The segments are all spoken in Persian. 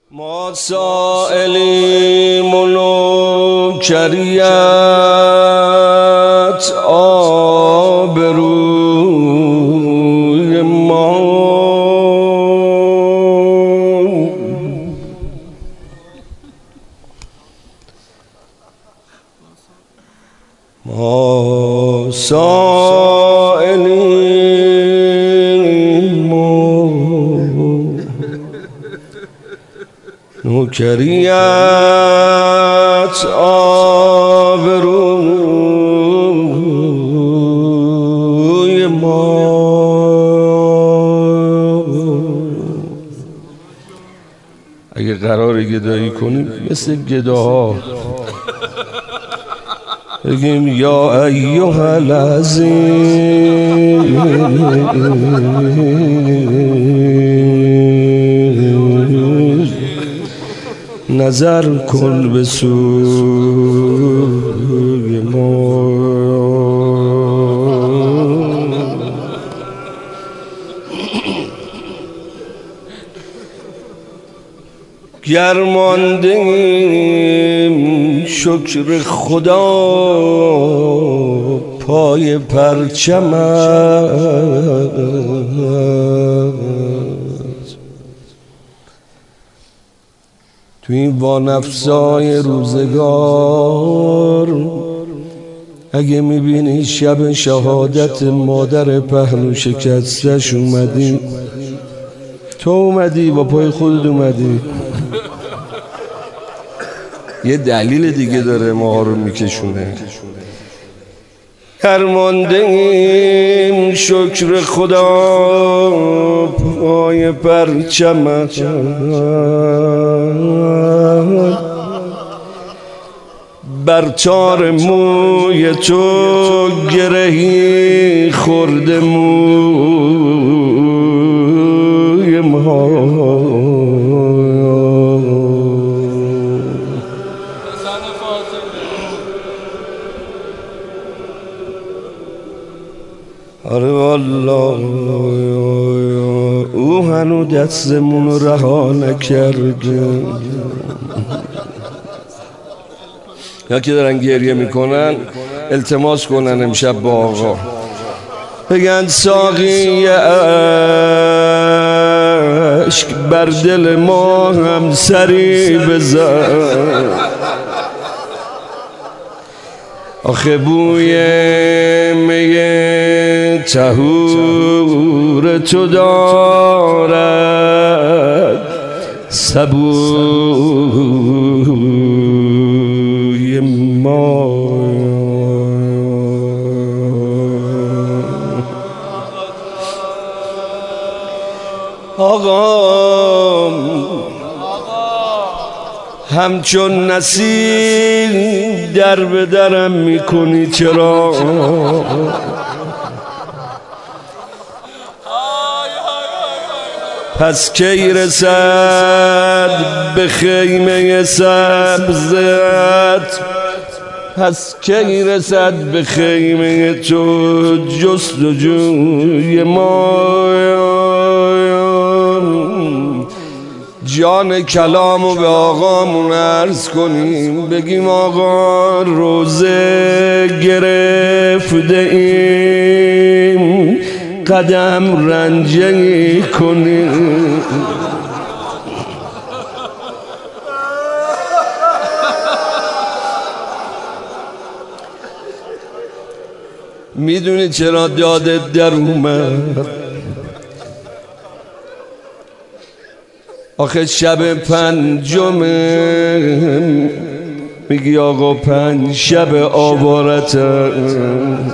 ما سائلیم و نوکریت آبروی ما سائلیم و نوکریت آبروی ما اگه قرار گدایی کنیم مثل گداها بگیم یا ایها العظیم نظر کن به سوی ما. گر ماندیم شکر خدا پای پرچمت تو این وانفسای روزگار اگه میبینی شب شهادت مادر پهلو شکستش اومدی، تو اومدی با پای خودت اومدی، یه دلیل دیگه داره ما رو میکشونه. هر ماندیم شکر خدا پای پرچمت بر تار موی تو گرهی خورده موی ما. آره والله او هنو دستمون رو رها نکرده. یا که دارن گریه میکنن التماس کنن امشب با آقا بگن ساقی عشق بر دل ما هم سری بزن. آخه بوی می طهور تو دارد سبوی ما. آقا همچون نسیم در به درم میکنی چرا؟ پس کی رسد به خیمه سبزت؟ پس کی رسد به خیمه تو جستجوی ما؟ جان کلامو به آقامون عرض کنیم بگیم آقا روزه گرفته ایم قدم رنجه کنیم. میدونی چرا دادت در اومد؟ آخه شب پنجمه میگی آقا پنج شب آوارتم،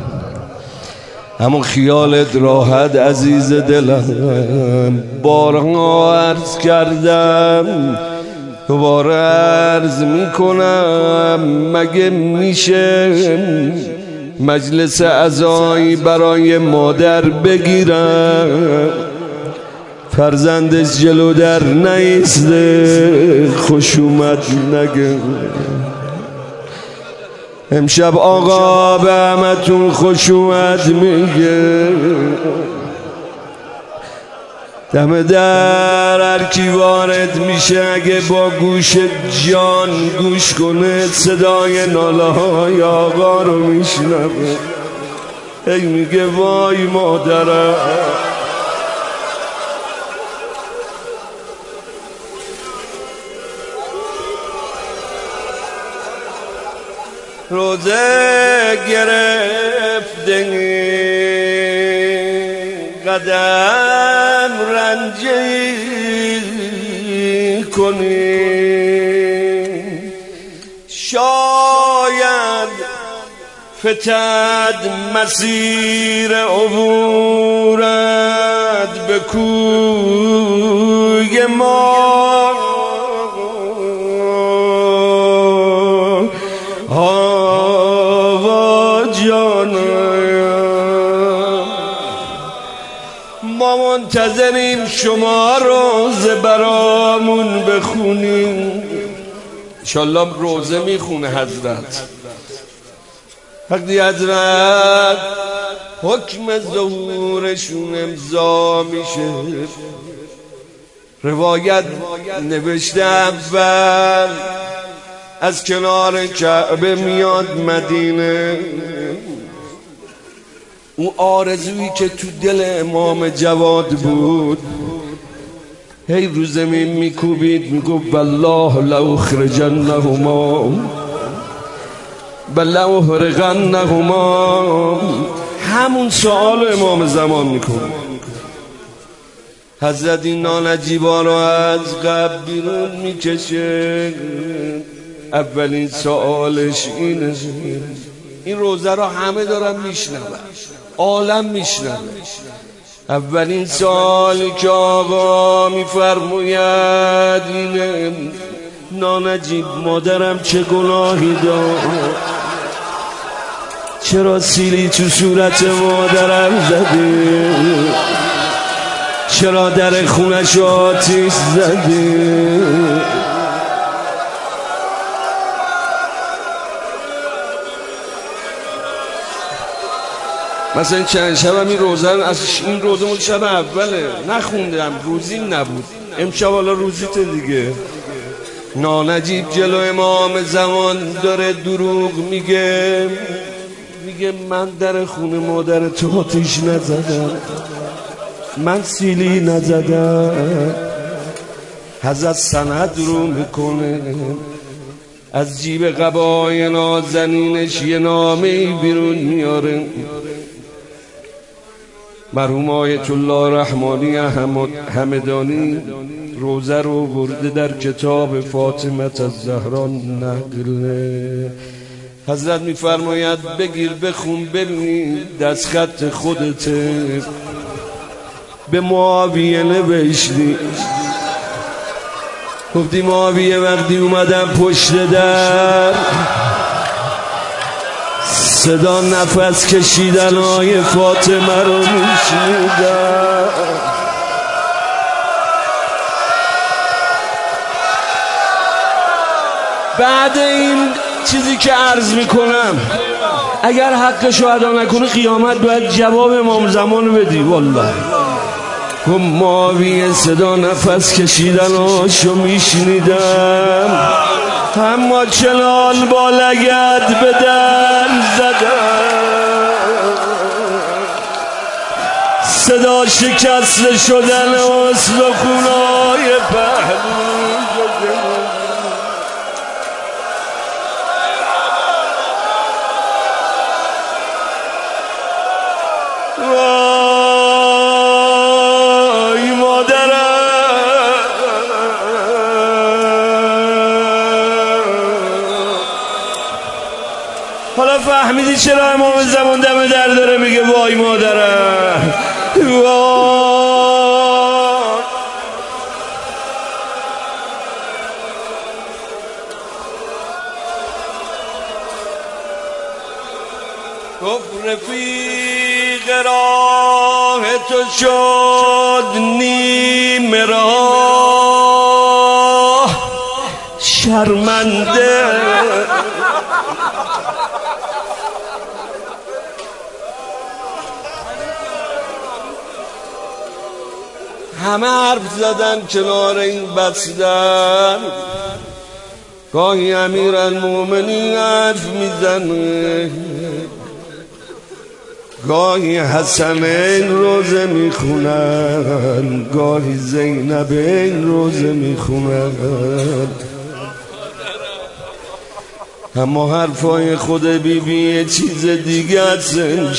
همون خیالت راحت عزیز دلم. بارها عرض کردم دوباره عرض میکنم مگه میشه مجلس عزایی برای مادر بگیرم فرزندش جلو در نیسته خشومت نگه. امشب آقا به همتون خشومت میگه دم در هر کی وارد میشه اگه با گوش جان گوش کنه صدای ناله های آقا رو میشنوه. ای میگه وای مادرم. روزه گرفته قدم رنجی کنی، شاید فتد مسیر عبورت به کوی ما. آقا جانم ما منتظریم شما روزه برامون بخونیم. انشالله روزه میخونه حضرت. وقتی حضرت حکم ظهورشون امضا میشه، روایت نوشته اول از کنار کعبه میاد مدینه. اون آرزویی که تو دل امام جواد بود هی رو زمین میکوبید، میگفت والله لأخرجنهما ولأحرقنهما. همون سوال امام زمان میکنه. حضرت این نانجیبا رو از قبر بیرون میکشه. اولین سوالش اینه. این روزه را همه دارن میشنون، عالم میشنون. اولین سوالی که آقا میفرموید اینه نانجیب مادرم چه گناهی داد؟ چرا سیلی تو صورت مادرم زدی؟ چرا در خونش آتیش زدی؟ مثلا چند شبم این روزه از این روزه مال شب اوله نخوندم، روزیم نبود. امشب حالا روزیت دیگه. نانجیب جلو امام زمان داره دروغ میگه. میگه من در خونه مادر تو آتیش نزدم، من سیلی نزدم. حضرت سند رو میکنه، از جیب قبای نازنینش یه نامه‌ای بیرون میاره. مرحوم آیت الله رحمانی همدانی روزه رو برده در کتاب فاطمه الزهرا نقله. حضرت میفرماید بگیر بخون ببین دست خط خودته. به معاویه نوشتی، گفتی معاویه وقتی اومدم پشت در صدا نفس کشیدن های فاطمه رو میشنیدم. بعد این چیزی که عرض میکنم اگر حقشو ادا نکنه قیامت باید جواب امام زمان بدی. والله گفت معاویه صدا نفس کشیدن هاشو میشنیدم، اما چنان با لگد به در زدم، صدا شکسته شدن استخونای پهلو. وای مادرم، حالا فهمیدی چرا امام زمان دم در داره میگه وای مادرم؟ وای گفت رفیق راه تو شد نیم راه شرمنده، همه حرف زدن کنار این بستر، گاهی امیرالمومنین حرف میزنه، گاهی حسنین روزه میخونن، گاهی زینبین روزه میخونن، اما حرفای خود بیبی یه چیز دیگه است.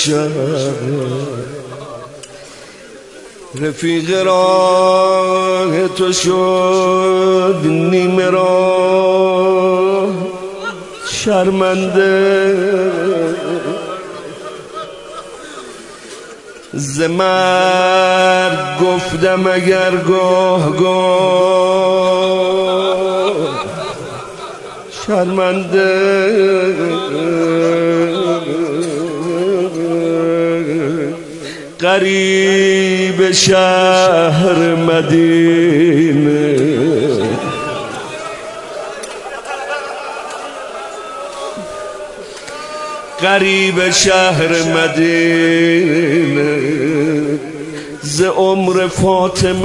رفیق راه تو شد نیمه راه شرمنده، ز مرگ گفتم اگر گاه گاه شرمنده، غریب شهر مدینه، غریب شهر مدینه، ز عمر فاطمه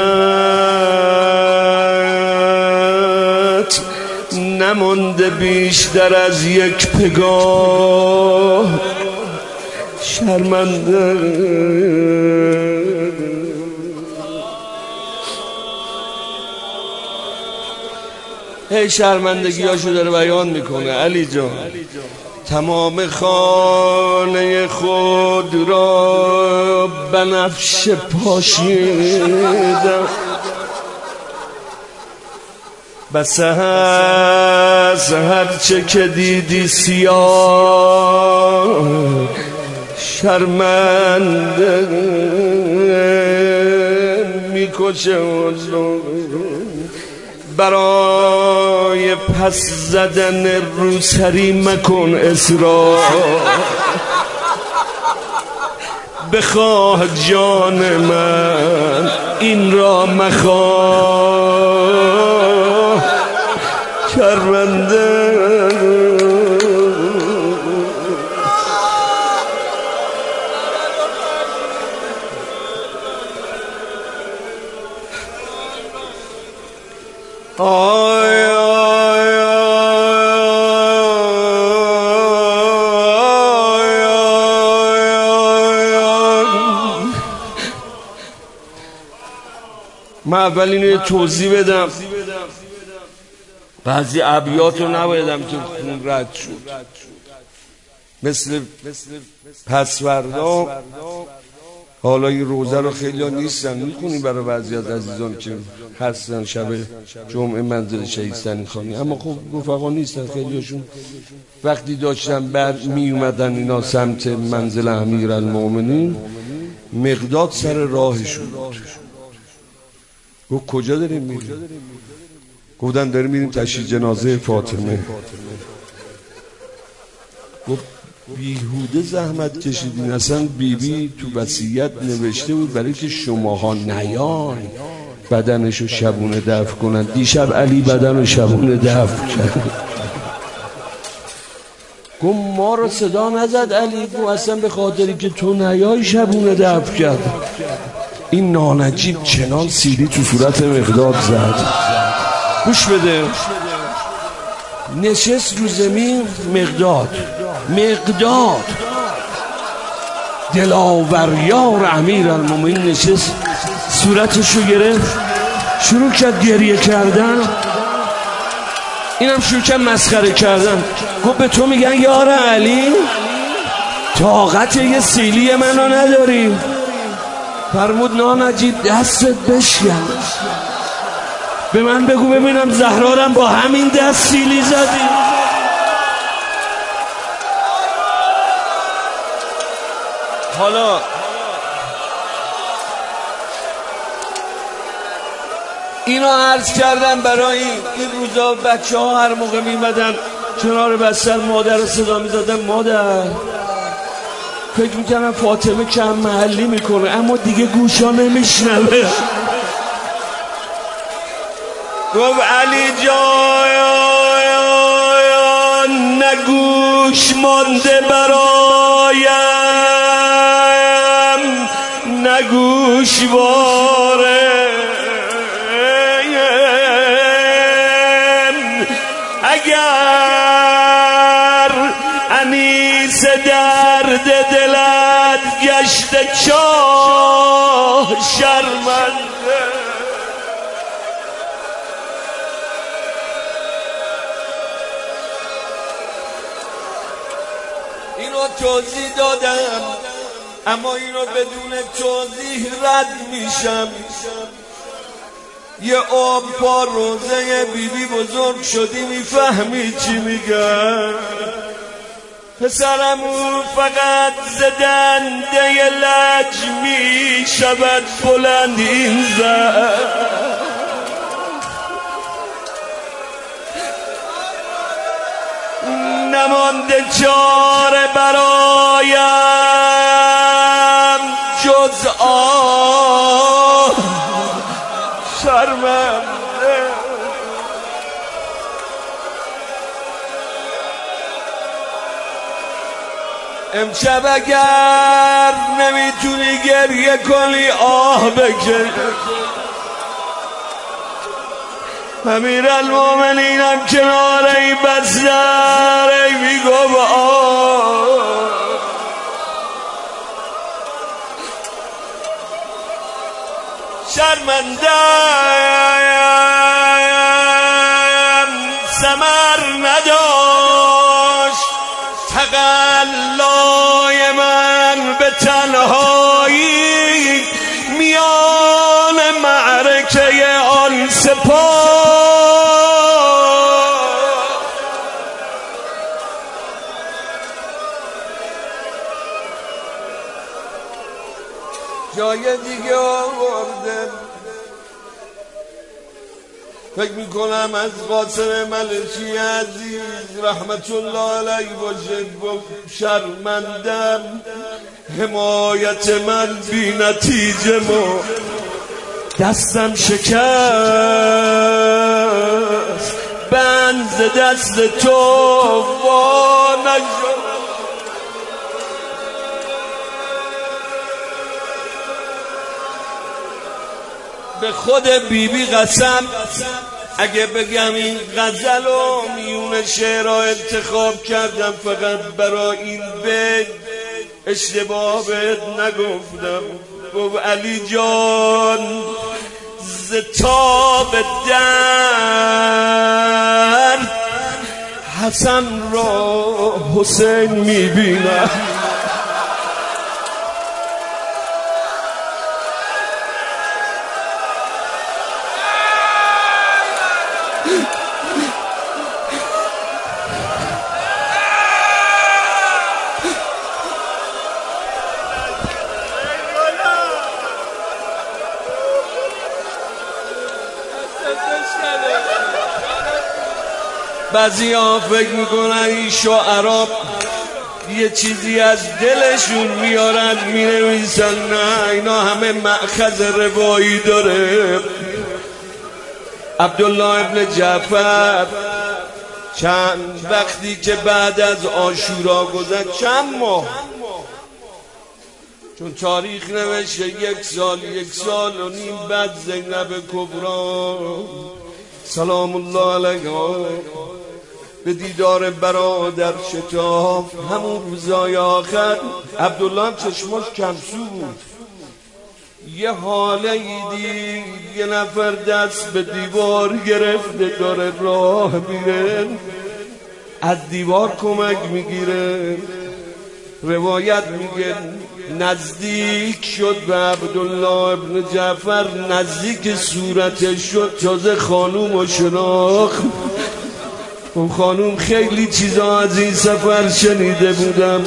ات نمونده بیشتر از یک پگاه شرمنده. هی شرمندگیاشو داره بیان میکنه. علی جان تمام خانه خود را بنفش پاشیدم، بس هست هرچه که دیدی سیاه شرمنده میکشه. برای پس زدن روسری مکن اصرار، بخواه جان من این را مخواه شرمنده. آی آی من اول اینو یه توضیح بدم، بعضی ابیات رو نبایدم تو خون رد شد، مثل پسوردا. حالا این روزه رو خیلی ها نیستن، میخونیم برای بعضی از عزیزان که هستن شب جمعه منزل شهید سنیخانی، اما خب رفقا نیستن. خیلی هاشون وقتی داشتن بر می اومدن اینا سمت منزل امیرالمومنین، مقداد سر راهشون گفت کجا داریم میریم؟ گفتن داریم میریم تشییع جنازه فاطمه. گفت بیهوده زحمت کشیدین، اصلا بیبی تو وصیت نوشته بود برای که شماها نیان بدنشو شبونه دفن کنن. دیشب علی بدنو شبونه دفن کرد. گفت ما رو صدا نزد علی، گفت اصلا به خاطری که تو نیای شبونه دفن کرد. این نانجیب چنان سیلی تو صورت مقداد زد. گوش بده، نشست رو زمین مقداد دلاور یار امیرالمومنین نشست، صورتشو گرفت، شروع کرد گریه کردن، اینم شروع کرد مسخره کردن. گفت به تو میگن یار علی؟ طاقت یه سیلی منو نداری؟ فرمود نانجیب دستت بشکن، به من بگو ببینم زهرارم با همین دست سیلی زدی؟ حالا اینا عرض کردن برای این روزا بچه ها هر موقع میمدن کنار بستر مادر رو صدا میزدن، مادر فکر میکنم فاطمه کم محلی میکنه، اما دیگه گوشا نمیشنوه. گفت علی جان نگوش مانده برایم، نگوش واره اگر انیس درد دلت گشته چاه شرمنده، اینو توضیح دادم اما اینو بدون توضیح رد میشم. یه آب پا روزه بیبی بزرگ شدی میفهمی چی میگم. پسرمون فقط زدنده لج میشود بلند این زن، نمانده چاره برایم جز آه شرمنده. امشب اگر نمیتونی گریه کنی آه بکش. امیرالمومنینم کنار این بستر میگو آه شرمندم ثمر نداشت تقلای من به تنهایی میان معرکه آن سپاه. جای دیگه آوردم فکر میکنم از قاسم ملکی عزیز رحمت الله علیه باشه، گفت شرمندم حمایت من بی نتیجه ما دستم شکست بند دست تو وا نشد. به خود بیبی قسم اگه بگم این غزل و میون شعرها انتخاب کردم فقط برای این بیت اشتباه بهت نگفتم. گفت علی جان ز تاب درد حسن را حسین میبینم. بعضی ها فکر میکنن این شاعرها یه چیزی از دلشون میارن مینویسن، نه اینا همه مأخذ روایی داره. عبدالله ابن جعفر چند وقتی که بعد از عاشورا گذشت چند ماه، چون تاریخ نوشته یک سال و نیم بعد زینب کبرا سلام الله علیها به دیدار برادر شتاف. همون روزای آخر عبدالله چشماش کمسو بود، یه حاله ای دید یه نفر دست به دیوار گرفته داره راه میره، از دیوار کمک میگیره. روایت میگه نزدیک شد به عبدالله ابن جعفر، نزدیک صورتش شد، تازه خانوم شناخت. اون خانوم خیلی چیزا از این سفر شنیده بودم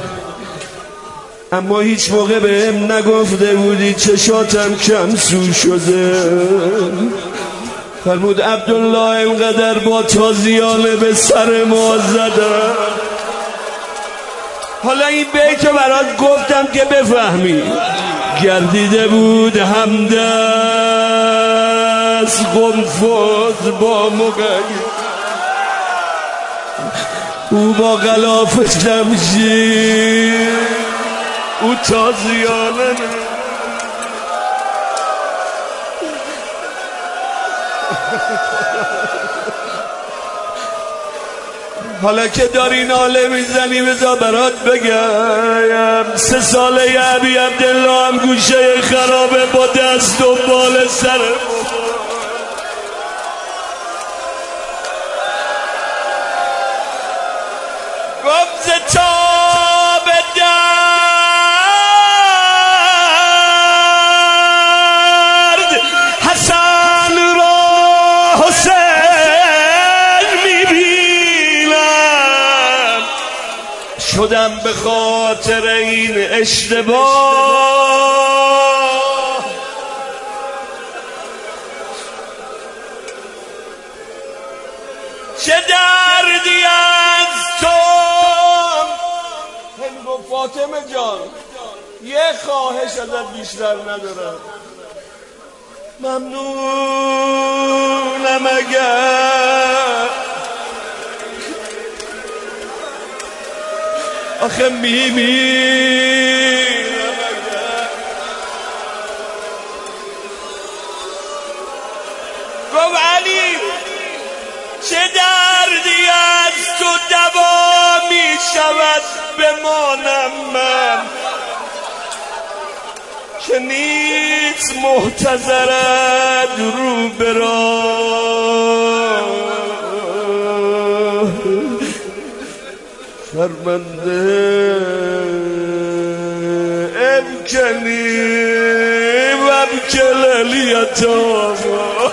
اما هیچ موقع بهم نگفته بودی چشاتم کمسو شده. فرمود عبدالله اینقدر با تازیانه به سر ما زدم. حالا این بیتو برات گفتم که بفهمی. گردیده بود همدست قنفذ با مغیر، او با غلاف شمشیر، او تازیانه حالا که داری ناله میزنی بذار برات بگم 3 ساله یه ابی عبدالله هم گوشه خرابه با دست و بال سر گفت تاب درد حسن را حسین میبینم شدم به خاطر این اشتباه چه دردی از تو میگفت فاطمه جان یه خواهش ازت بیشتر ندارم ممنونم اگر آخه میمیرم اگر گفت علی چه دردی از تو دوا می شود بمانم من که نیست محتضرت رو برا شرمنده ابکنی و ابکل الیتاما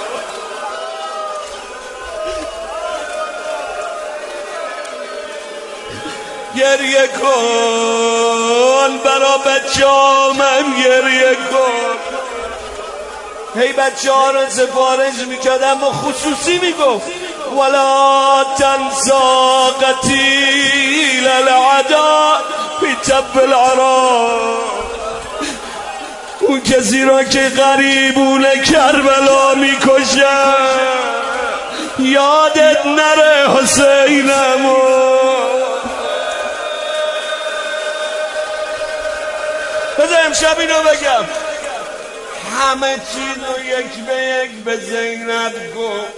گریه کن برا بچه‌هام گریه کن هی بچه‌ها رو سفارش میکرد اما خصوصی میگفت ولا تنسا قتیل العدا فی تب العراق اون کسی را که غریبون کربلا میکشن یادت نره حسینمو بذار امشب اینو بگم همه چیز رو یک به یک به زینب گفت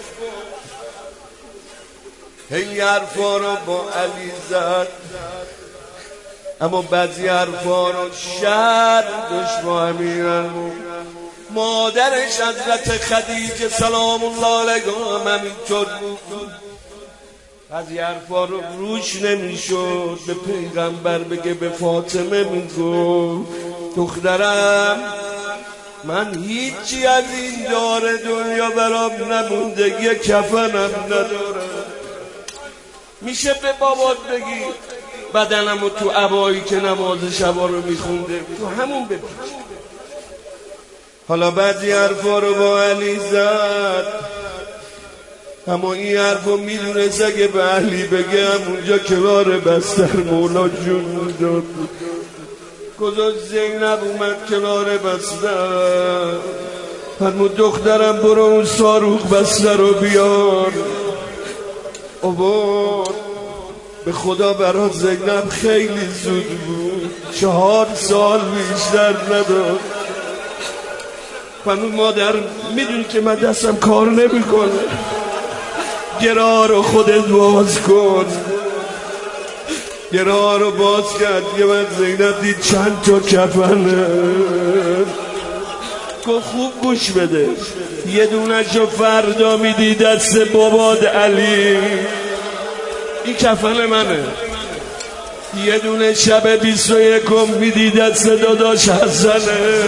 هی حرفا رو با علی زد اما بعضی حرفا رو شر داشت با امیرالمومنین مادرش حضرت خدیجه سلام الله علیها هم همینطور بود بعضی حرفا رو روش نمیشد به پیغمبر بگه به فاطمه میگفت دخترم من هیچی از این دار دنیا برام نمونده یه کفنم ندارم میشه به بابات بگی بدنمو تو عبایی که نماز شبا رو میخونده تو همون بپیچ حالا بعضی حرفا رو با علی زد اما این حرفو میدونست اگه به علی بگه همونجا کنار بستر مولا جون داد گذاشت زینب اومد کنار بستر فرمود دخترم برو اون صاروخ بستر رو بیار آورد به خدا برای زینب خیلی زود بود 4 سال بیشتر نداد فرمود مادر میدونی که من دستم کار نمیکنه گرا رو خودت باز کن گرا رو باز کرد یه وقت زینب دید چند تا کفنه گفت خوب گوش بده یه دونه‌شو فردا میدی دست باباد علی این کفن منه یه دونه شب 21 میدی دست داداش حسنه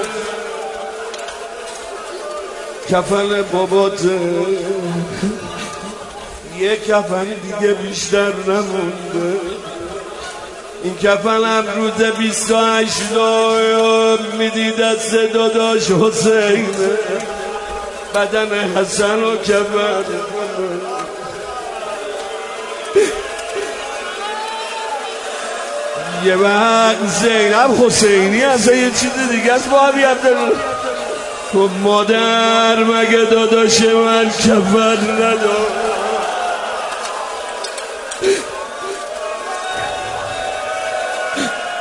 کفن باباته یه کفن دیگه بیشتر نمونده این کفن هم روز 28 میدی دست داداش حسین بدن حسن و کفن یه وقت زینب حسینی از یه چیز دیگه است با ابی عبدالله تو مادر مگه داداش من کفن ندار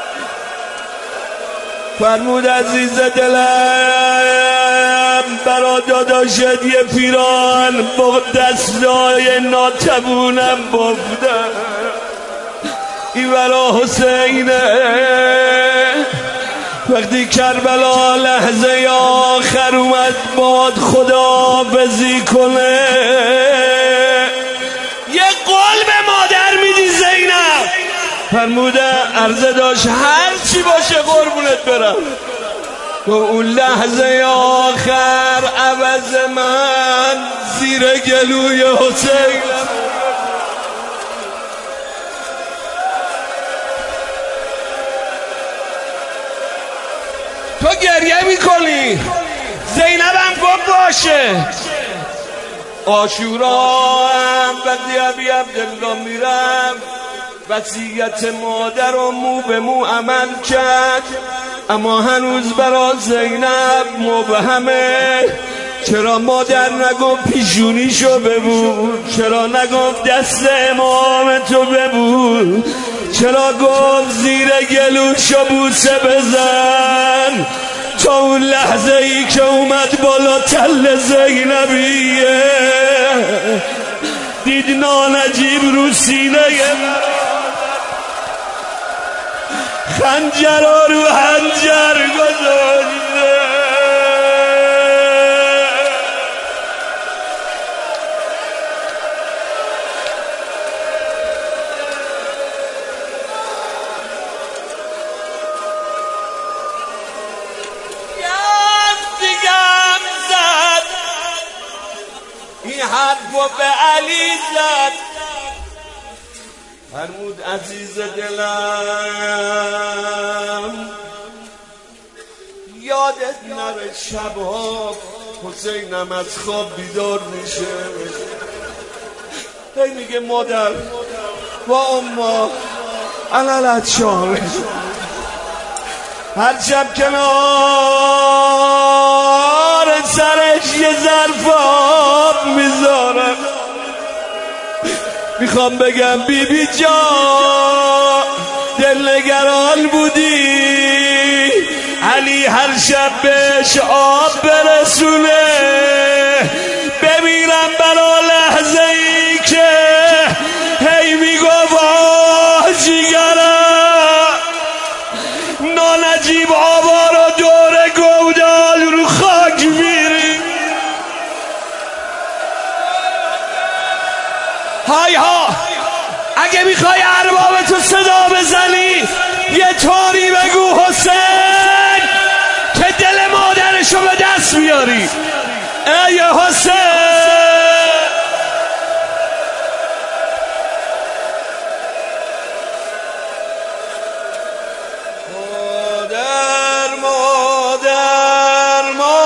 فرمود عزیز دلم برای برا داداشت یه پیران با دستای ناتبونم بافته، این برا حسینه. وقتی کربلا لحظه آخر اومد باد خداحافظی کنه، یه قول به مادر میدی زینب؟ فرموده عرضه داشت هر چی باشه قربونت برم. و اون لحظه آخر عوض من زیر گلوی حسینم. تو گریه میکنی، زینبم گفت باشه. عاشورا هم وقتی ابی عبدالله میرم وصیت مادر و مو به مو عمل کرد، اما هنوز برا زینب مبهمه. چرا مادر نگفت پیشونیشو ببود؟ چرا نگفت دست امامتو ببود؟ چرا گفت زیر گلوشو بوسه بزن؟ تا اون لحظه ای که اومد بالا تل زینبیه، دید نانجیب رو سینه خنجر رو هنجر گذاشته. این حرفو به علی زد، فرمود عزیز دلم یادت نره شبها حسینم از خواب بیدار میشه، هی میگه مادر و اما علالت شامه، هر شب کنار سرش یه ظرف آب میذارم. میخوام بگم بی بی جان دلنگران بودی، علی هر شب بهش آب برسونه. بمیرم برا لحظه ای که هی میگفت آه جیگرم، نانجیب آبا رو دور گودال رو خاک میری. های ها، اگه میخوای ارباب تو صدا بزنی یه طوری بگو حسین که دل مادرشو به دست بیاری. ای حسین مادر مادر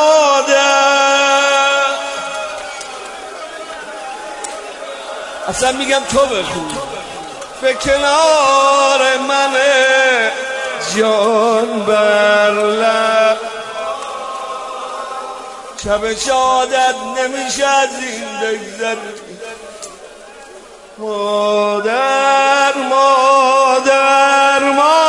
مادر، اصلا میگم تو بخون به کنار منه جان بر لب، شب شادت نمیشه از این بگذر. مادر مادر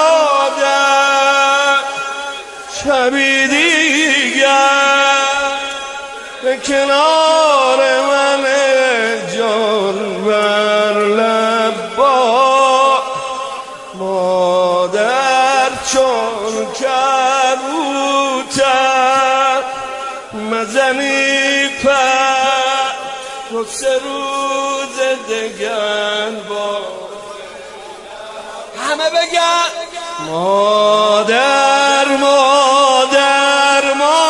مادر، شبی دیگر به کنار منه جان بر لب با مادر چون کبوتر مزنی پر تو 3 روز دگن با همه بگن مادر مادر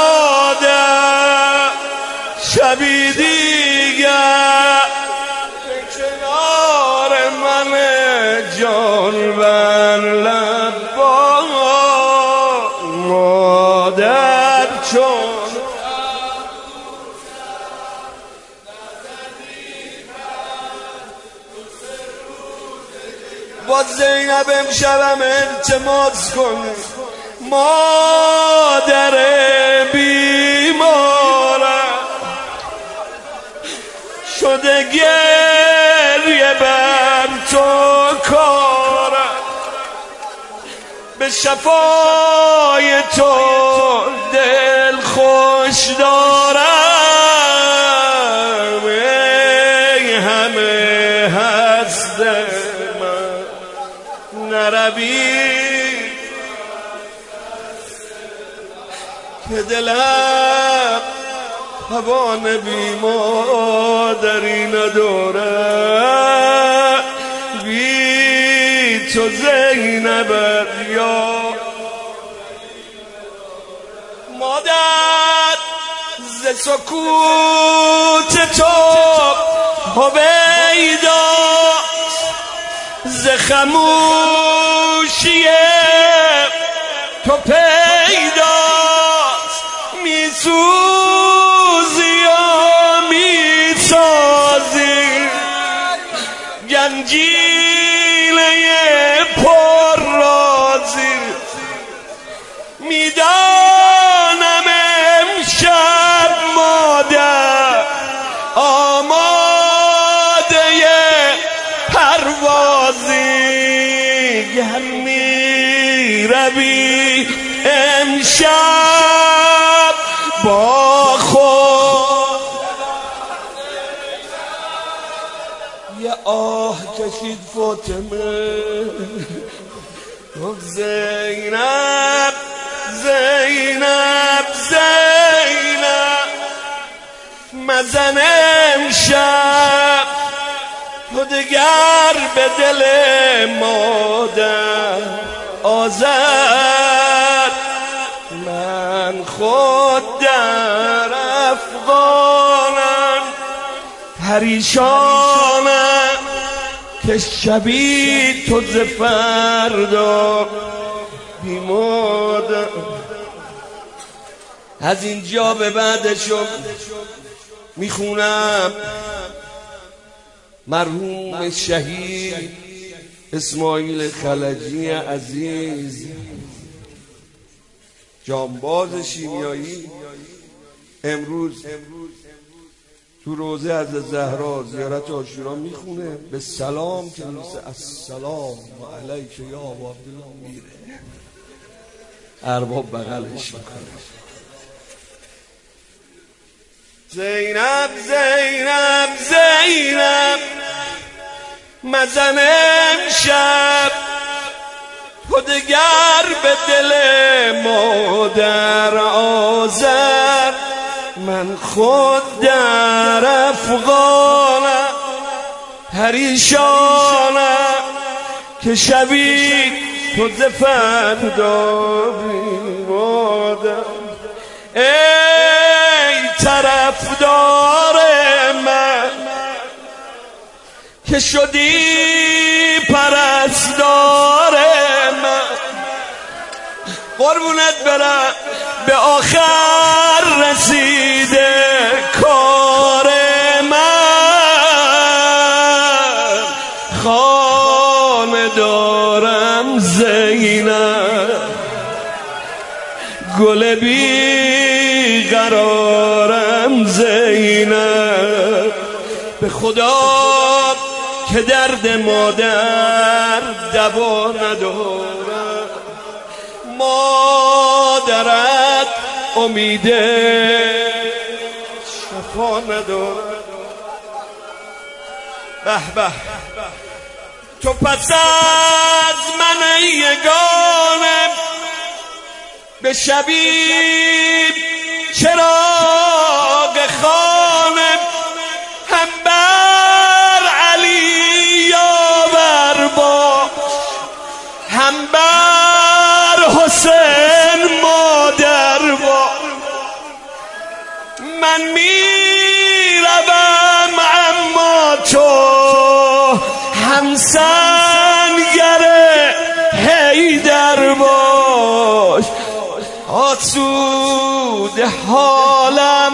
مادر، شبی دیگر به کنار من جان بر لب با مادر چون با زینب امشبم التماس کن، مادر بیمارم شده گریه بر تو کارم، به شفای تو دل خوش دارم. همه هست من نروی که دلم توان بی مادری نداره بی تو زینب یا مادر ز سکوت تو هویدا ز خموشی تو پیداست میسوزی و میسازی گنجینه پر رازی میدانم امشب مادر آماده پروازی گر میروی امشب با خود یه آه کشید فاطمه گفت زینب زینب زینب مزن امشب تو دگر به دل مادر آذر من خود در افغانم پریشانم که شبی تو ز فردا بی مادر. از اینجا به بعدشو میخونم مرحوم شهید اسماعیل خلجی عزیز جانباز شیمیایی امروز تو روزه از زهرا زیارت عاشورا میخونه به سلام که میرسه السلام علیک یا ابا عبدالله میره ارباب بغلش میکنه زینب زینب زینب مزن امشب تو دگر به دل مادر آذر من خود در افغانم پریشانم که شبی تو ز فردا بی مادر. ای طرفدار من که شدی پرستار من قربونت برم به آخر رسیده کار من خانه دارم زینب گل بی قرارم زینب به خدا که درد مادر دوا ندارم مادرت امید شفا ندارد. به به تو پس از من یگانه به شبیب چراغ خانه هم بر علی یاور با هم بر حسین مادر با من میروم اما تو همسنگر حیدر باش آسود حالم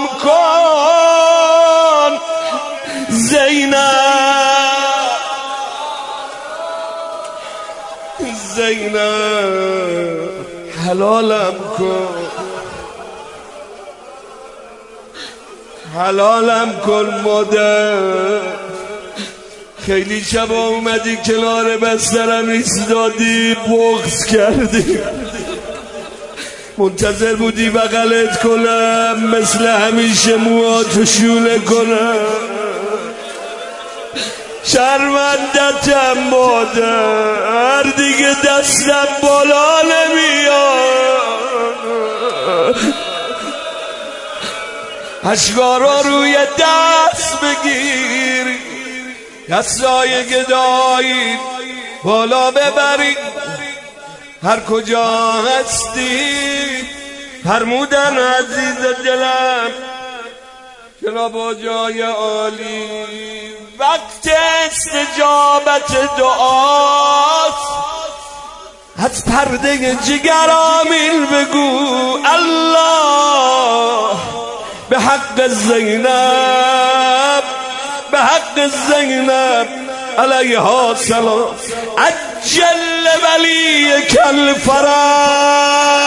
کن زینب زینب حلالم کن حلالم کن مادر. خیلی شبا اومدی کنار بسترم ایستادی بغض کردی منتظر بودی بغلت کنم مثل همیشه موهاتو شوله کنم شرمندتم مادر، دیگه دستم بالا نمیاد. اشکارا روی دست بگیر، دستای گدایی بالا ببری، هر کجا هستی فرمودن عزیز دلم جناب جای عالی، وقت استجابت دعاست. از پرده جگر آمین بگو الله به حق زینب، به حق زینب علیها سلام، عجل ولیک الفرج.